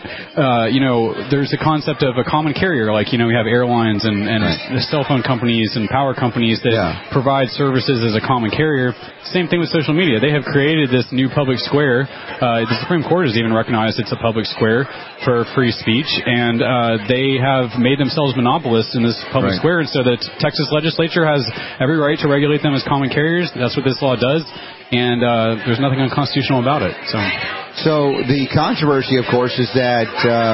there's a concept of a common carrier, like, we have airlines and cell phone companies and power companies that provide services as a common carrier. Same thing with social media. They have created this new public square. The Supreme Court has even recognized it's a public square for free speech, and they have made themselves monopolists in this public square, and so the Texas legislature has every right to regulate them as common carriers. That's what this law does, and there's nothing unconstitutional about it. So the controversy, of course, is that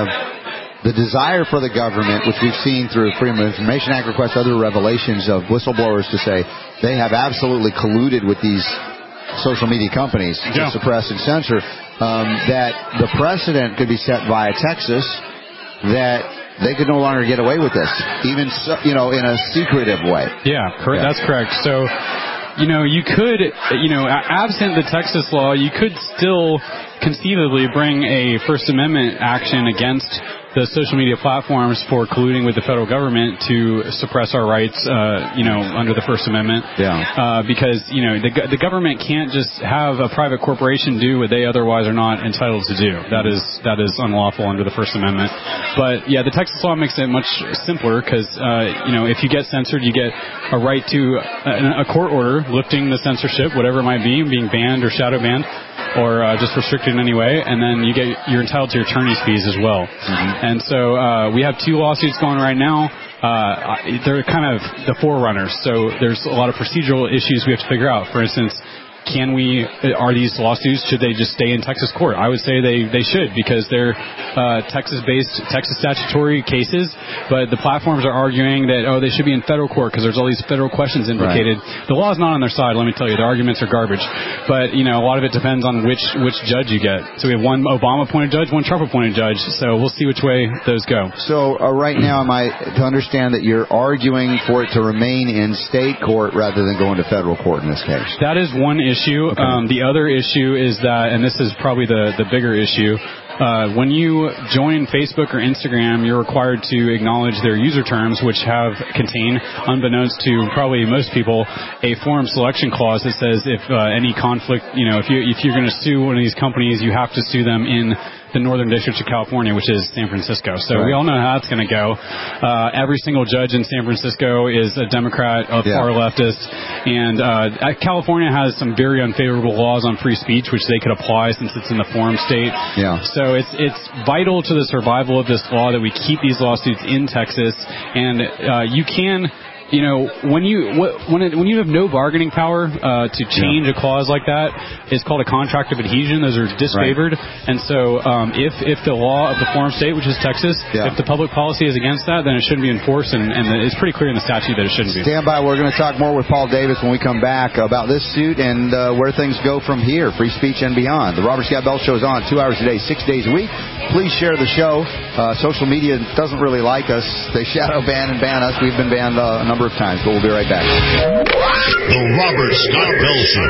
the desire for the government, which we've seen through Freedom of Information Act requests, other revelations of whistleblowers to say they have absolutely colluded with these social media companies to suppress and censor, that the precedent could be set via Texas that they could no longer get away with this, even in a secretive way. Yeah, correct. That's correct. So, you could, absent the Texas law, you could still conceivably bring a First Amendment action against the social media platforms for colluding with the federal government to suppress our rights, under the First Amendment. Yeah. Because, the government can't just have a private corporation do what they otherwise are not entitled to do. That is unlawful under the First Amendment. But, yeah, the Texas law makes it much simpler because, if you get censored, you get a right to a court order lifting the censorship, whatever it might be, being banned or shadow banned, or just restricted in any way, and then you're entitled to your attorney's fees as well. Mm-hmm. And so we have 2 lawsuits going right now. They're kind of the forerunners, so there's a lot of procedural issues we have to figure out. For instance, are these lawsuits, should they just stay in Texas court? I would say they should, because they're Texas-based, Texas statutory cases, but the platforms are arguing that, they should be in federal court because there's all these federal questions implicated. Right. The law is not on their side, let me tell you. The arguments are garbage. But, a lot of it depends on which judge you get. So we have one Obama-appointed judge, one Trump-appointed judge, so we'll see which way those go. So right now, am I to understand that you're arguing for it to remain in state court rather than going to federal court in this case? That is one issue. Okay. The other issue is that, and this is probably the bigger issue, when you join Facebook or Instagram, you're required to acknowledge their user terms, which contain, unbeknownst to probably most people, a forum selection clause that says if any conflict, if you're going to sue one of these companies, you have to sue them in the Northern District of California, which is San Francisco. So we all know how that's going to go. Every single judge in San Francisco is a Democrat, far leftist, and California has some very unfavorable laws on free speech, which they could apply since it's in the forum state. Yeah. So it's vital to the survival of this law that we keep these lawsuits in Texas, and you can. When you have no bargaining power to change a clause like that, it's called a contract of adhesion. Those are disfavored. Right. And so if the law of the forum state, which is Texas, if the public policy is against that, then it shouldn't be enforced, and it's pretty clear in the statute that it shouldn't be. Stand by. We're going to talk more with Paul Davis when we come back about this suit and where things go from here, free speech and beyond. The Robert Scott Bell Show is on 2 hours a day, 6 days a week. Please share the show. Social media doesn't really like us. They shadow ban and ban us. We've been banned a number of times, but we'll be right back. The Robert Scott Bell Show.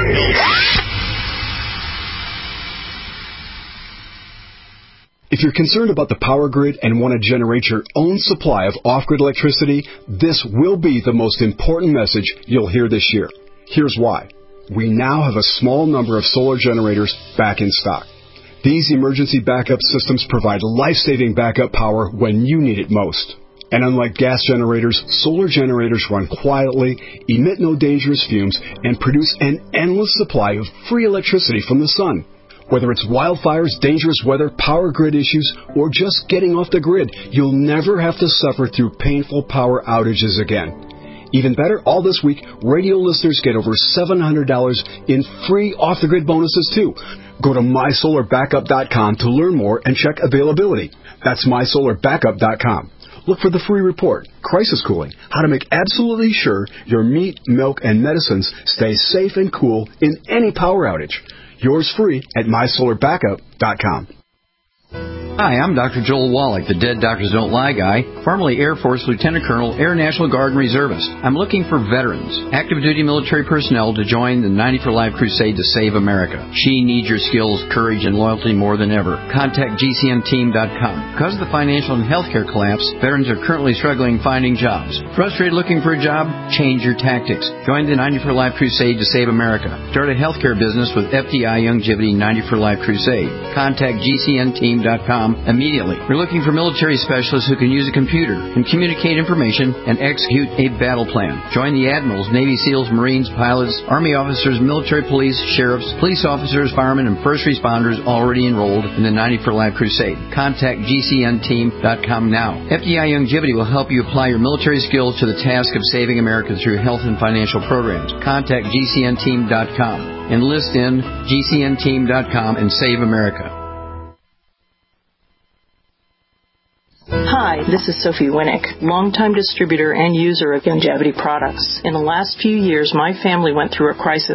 If you're concerned about the power grid and want to generate your own supply of off-grid electricity, this will be the most important message you'll hear this year. Here's why. We now have a small number of solar generators back in stock. These emergency backup systems provide life-saving backup power when you need it most. And unlike gas generators, solar generators run quietly, emit no dangerous fumes, and produce an endless supply of free electricity from the sun. Whether it's wildfires, dangerous weather, power grid issues, or just getting off the grid, you'll never have to suffer through painful power outages again. Even better, all this week, radio listeners get over $700 in free off-the-grid bonuses, too. Go to MySolarBackup.com to learn more and check availability. That's MySolarBackup.com. Look for the free report, Crisis Cooling, how to make absolutely sure your meat, milk, and medicines stay safe and cool in any power outage. Yours free at MySolarBackup.com. Hi, I'm Dr. Joel Wallach, the Dead Doctors Don't Lie guy, formerly Air Force Lieutenant Colonel, Air National Guard and Reservist. I'm looking for veterans, active duty military personnel to join the 90 for Life crusade to save America. She needs your skills, courage, and loyalty more than ever. Contact GCNteam.com. Because of the financial and healthcare collapse, veterans are currently struggling finding jobs. Frustrated looking for a job? Change your tactics. Join the 90 for Life crusade to save America. Start a healthcare business with FDI Youngevity 90 for Life crusade. Contact GCNteam.com immediately. We're looking for military specialists who can use a computer and communicate information and execute a battle plan. Join the admirals, Navy SEALs, Marines, pilots, Army officers, military police, sheriffs, police officers, firemen, and first responders already enrolled in the 90 for Life crusade. Contact GCNteam.com now. FDI Youngevity will help you apply your military skills to the task of saving America through health and financial programs. Contact GCNteam.com. Enlist in GCNteam.com and save America. Hi, this is Sophie Winnick, longtime distributor and user of Youngevity products. In the last few years, my family went through a crisis.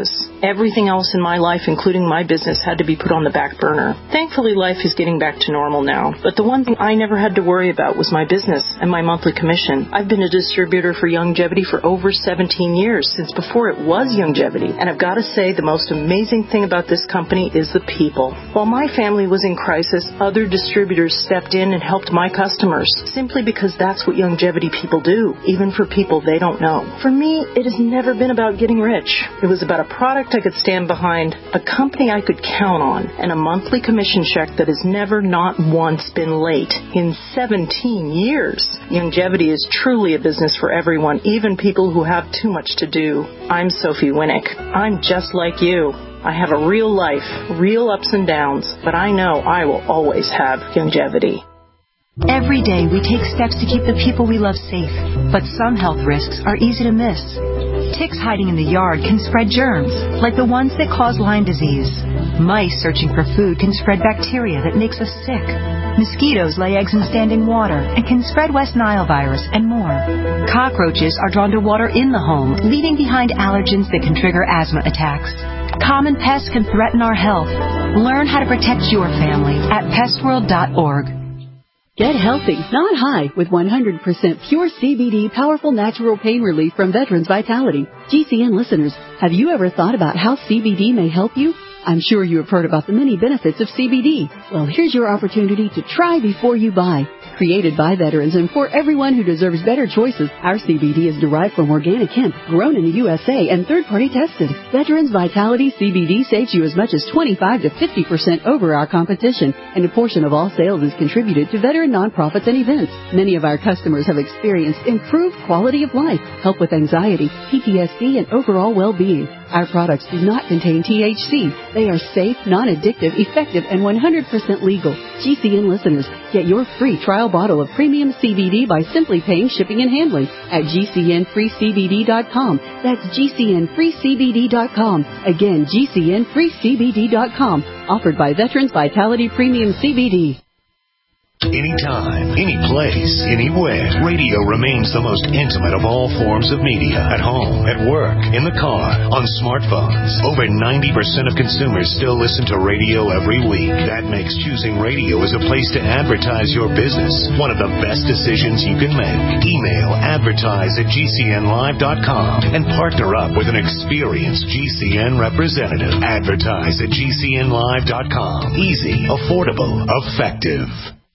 Everything else in my life, including my business, had to be put on the back burner. Thankfully, life is getting back to normal now. But the one thing I never had to worry about was my business and my monthly commission. I've been a distributor for Youngevity for over 17 years, since before it was Youngevity. And I've got to say, the most amazing thing about this company is the people. While my family was in crisis, other distributors stepped in and helped my customers, simply because that's what Youngevity people do, even for people they don't know. For me, it has never been about getting rich. It was about a product I could stand behind, a company I could count on, and a monthly commission check that has never not once been late in 17 years. Youngevity is truly a business for everyone, even people who have too much to do. I'm Sophie Winnick. I'm just like you. I have a real life, real ups and downs, but I know I will always have Youngevity. Every day we take steps to keep the people we love safe, but some health risks are easy to miss. Ticks hiding in the yard can spread germs, like the ones that cause Lyme disease. Mice searching for food can spread bacteria that makes us sick. Mosquitoes lay eggs in standing water and can spread West Nile virus and more. Cockroaches are drawn to water in the home, leaving behind allergens that can trigger asthma attacks. Common pests can threaten our health. Learn how to protect your family at pestworld.org. Get healthy, not high, with 100% pure CBD powerful natural pain relief from Veterans Vitality. GCN listeners, have you ever thought about how CBD may help you? I'm sure you have heard about the many benefits of CBD. Well, here's your opportunity to try before you buy. Created by veterans and for everyone who deserves better choices, our CBD is derived from organic hemp, grown in the USA, and third-party tested. Veterans Vitality CBD saves you as much as 25 to 50% over our competition, and a portion of all sales is contributed to veteran nonprofits and events. Many of our customers have experienced improved quality of life, help with anxiety, PTSD, and overall well-being. Our products do not contain THC. They are safe, non-addictive, effective, and 100% legal. GCN listeners, get your free trial bottle of premium CBD by simply paying shipping and handling at GCNFreeCBD.com. That's GCNFreeCBD.com. Again, GCNFreeCBD.com. Offered by Veterans Vitality Premium CBD. Anytime, any place, anywhere, radio remains the most intimate of all forms of media. At home, at work, in the car, on smartphones. Over 90% of consumers still listen to radio every week. That makes choosing radio as a place to advertise your business one of the best decisions you can make. Email advertise@gcnlive.com and partner up with an experienced GCN representative. Advertise@gcnlive.com. Easy, affordable, effective.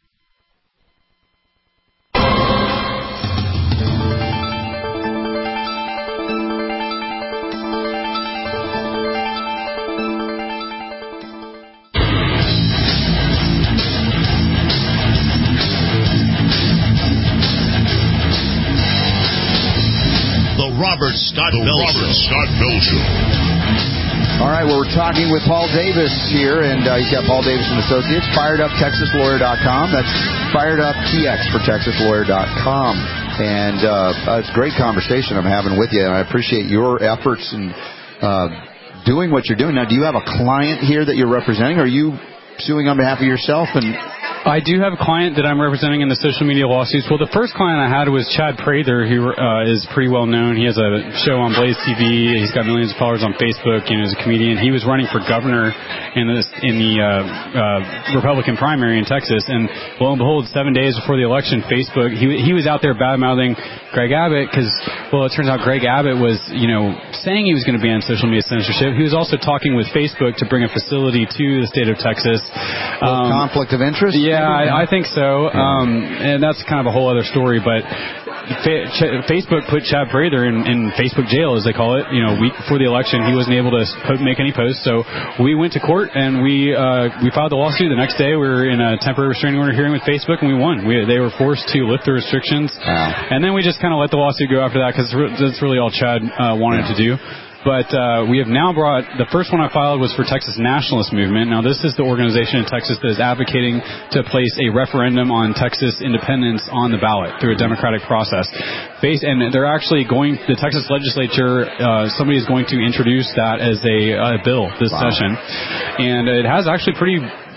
Robert Scott Bell Show. All right, well, we're talking with Paul Davis here, and he's got Paul Davis and Associates, FiredUpTexasLawyer.com. That's FiredUpTX for TexasLawyer.com. And it's a great conversation I'm having with you, and I appreciate your efforts in doing what you're doing. Now, do you have a client here that you're representing? Are you suing on behalf of yourself? And I do have a client that I'm representing in the social media lawsuits. Well, the first client I had was Chad Prather, who is pretty well known. He has a show on Blaze TV. He's got millions of followers on Facebook, and is a comedian. He was running for governor in the Republican primary in Texas, and lo and behold, 7 days before the election, Facebook, he was out there bad-mouthing Greg Abbott because, well, it turns out Greg Abbott was, saying he was going to ban social media censorship. He was also talking with Facebook to bring a facility to the state of Texas. Conflict of interest? Yeah, I think so. And that's kind of a whole other story, but Facebook put Chad Prather in Facebook jail, as they call it. A week before the election, he wasn't able to make any posts, so we went to court and we filed the lawsuit. The next day, we were in a temporary restraining order hearing with Facebook, and we won. They were forced to lift the restrictions, and then we just kind of let the lawsuit go after that because that's really all Chad wanted to do. But we have now brought, the first one I filed was for Texas Nationalist Movement. Now, this is the organization in Texas that is advocating to place a referendum on Texas independence on the ballot through a democratic process. And they're actually the Texas legislature, somebody is going to introduce that as a bill this session. And it has actually pretty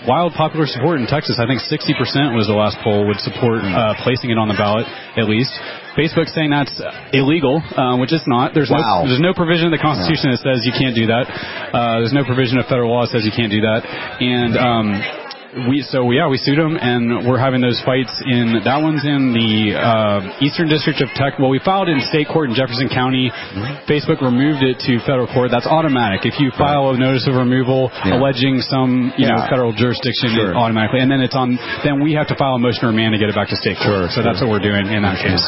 wild popular support in Texas. I think 60% was the last poll would support placing it on the ballot, at least. Facebook's saying that's illegal, which it's not. There's no provision in the Constitution that says you can't do that. There's no provision of federal law that says you can't do that. And we sued them, and we're having those fights that one's in the Eastern District of Texas. Well, we filed in state court in Jefferson County. Facebook removed it to federal court. That's automatic. If you file a notice of removal alleging some federal jurisdiction, it automatically, and then then we have to file a motion to remand to get it back to state court. So that's what we're doing in that case.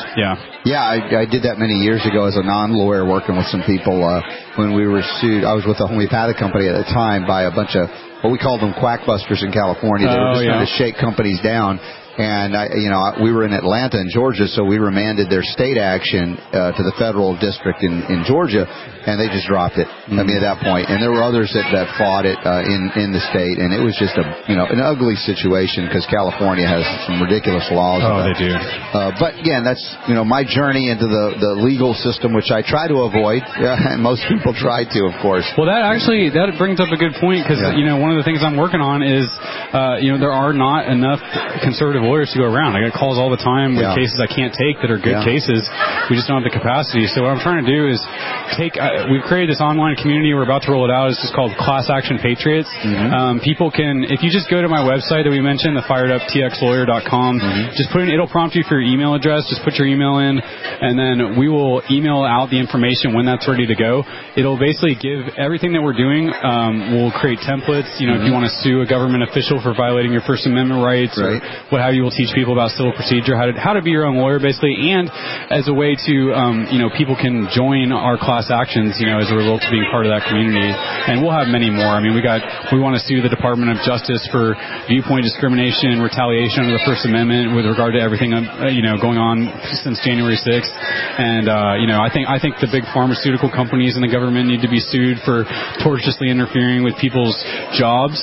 I did that many years ago as a non-lawyer, working with some people when we were sued. I was with a homeopathic company at the time by a bunch of, well, we called them quackbusters in California. They were just trying to shake companies down. And we were in Atlanta in Georgia, so we remanded their state action to the federal district in Georgia, and they just dropped it. I mean, at that point, and there were others that fought it in the state, and it was just an ugly situation because California has some ridiculous laws. They do. But again, that's my journey into the legal system, which I try to avoid, and most people try to, of course. Well, that brings up a good point because one of the things I'm working on is there are not enough conservative lawyers to go around. I get calls all the time with cases I can't take that are good cases. We just don't have the capacity. So what I'm trying to do is we've created this online community. We're about to roll it out. It's just called Class Action Patriots. People can, if you just go to my website that we mentioned, the fireduptxlawyer.com, just it'll prompt you for your email address. Just put your email in, and then we will email out the information when that's ready to go. It'll basically give everything that we're doing. We'll create templates. If you want to sue a government official for violating your First Amendment rights or what have you, will teach people about civil procedure, how to be your own lawyer, basically, and as a way to, people can join our class actions, as a result of being part of that community. And we'll have many more. I mean, we want to sue the Department of Justice for viewpoint discrimination, retaliation under the First Amendment with regard to everything, going on since January 6th. And, I think the big pharmaceutical companies and the government need to be sued for tortiously interfering with people's jobs.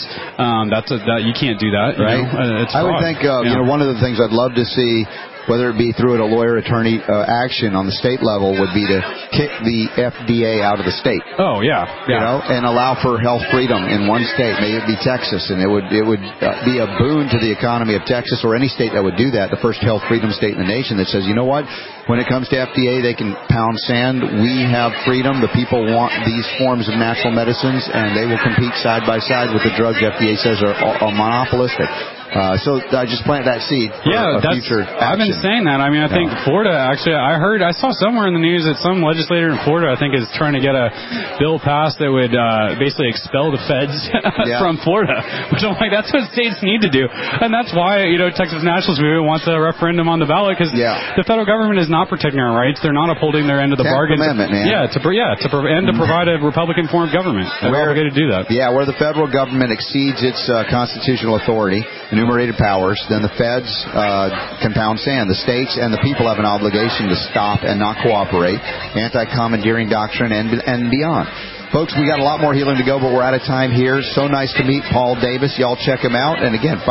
You can't do that. Right. It's I would think, one of the things I'd love to see, whether it be through a lawyer-attorney action on the state level, would be to kick the FDA out of the state. Oh, yeah. And allow for health freedom in one state. Maybe it be Texas, and it would be a boon to the economy of Texas or any state that would do that, the first health freedom state in the nation that says, you know what, when it comes to FDA, they can pound sand. We have freedom. The people want these forms of natural medicines, and they will compete side by side with the drugs FDA says are monopolistic. So I just planted that seed for future action. I've been saying that. I mean, I think Florida, actually, I saw somewhere in the news that some legislator in Florida, I think, is trying to get a bill passed that would basically expel the feds from Florida, which I'm like, that's what states need to do. And that's why, Texas Nationalist Movement wants a referendum on the ballot, because the federal government is not protecting our rights. They're not upholding their end of the bargain. Amendment, man. To provide a Republican form of government. They're obligated to do that. Yeah, where the federal government exceeds its constitutional authority, enumerated powers, then the feds can pound sand. The states and the people have an obligation to stop and not cooperate. Anti-commandeering doctrine and beyond. Folks, we got a lot more healing to go, but we're out of time here. So nice to meet Paul Davis. Y'all check him out. And again,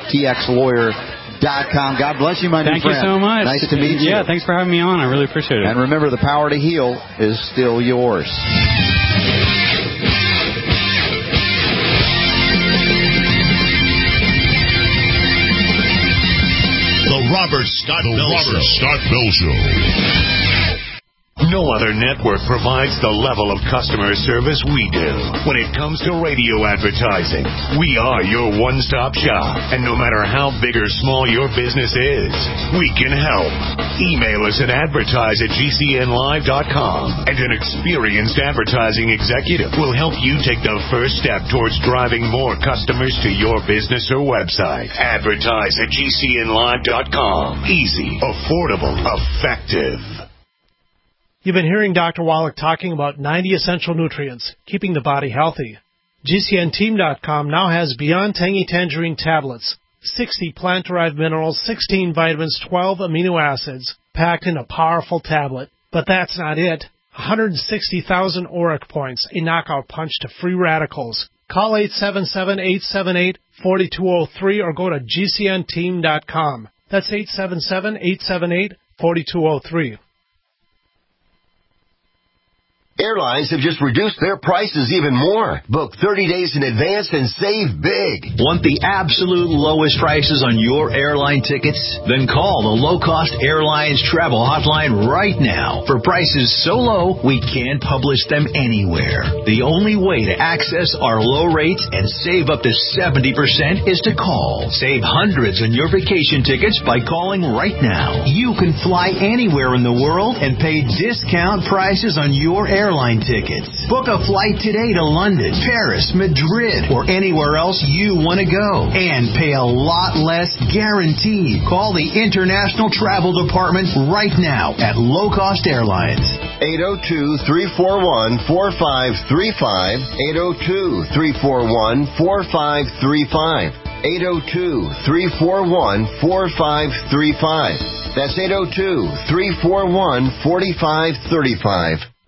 fireduptxlawyer.com. God bless you, my new friend. Thank you so much. Nice to meet you. Yeah, thanks for having me on. I really appreciate it. And remember, the power to heal is still yours. The Robert Scott Bell Show. No other network provides the level of customer service we do. When it comes to radio advertising, we are your one-stop shop. And no matter how big or small your business is, we can help. Email us at advertise@gcnlive.com, and an experienced advertising executive will help you take the first step towards driving more customers to your business or website. Advertise@gcnlive.com. Easy, affordable, effective. You've been hearing Dr. Wallach talking about 90 essential nutrients, keeping the body healthy. GCNteam.com now has Beyond Tangy Tangerine tablets, 60 plant-derived minerals, 16 vitamins, 12 amino acids, packed in a powerful tablet. But that's not it. 160,000 ORAC points, a knockout punch to free radicals. Call 877-878-4203 or go to GCNteam.com. That's 877-878-4203. Airlines have just reduced their prices even more. Book 30 days in advance and save big. Want the absolute lowest prices on your airline tickets? Then call the Low Cost Airlines Travel Hotline right now for prices so low we can't publish them anywhere. The only way to access our low rates and save up to 70% is to call. Save hundreds on your vacation tickets by calling right now. You can fly anywhere in the world and pay discount prices on your airline tickets. Book a flight today to London, Paris, Madrid, or anywhere else you want to go. And pay a lot less guaranteed. Call the International Travel Department right now at Low Cost Airlines. 802-341-4535. 802-341-4535. 802-341-4535. That's 802-341-4535.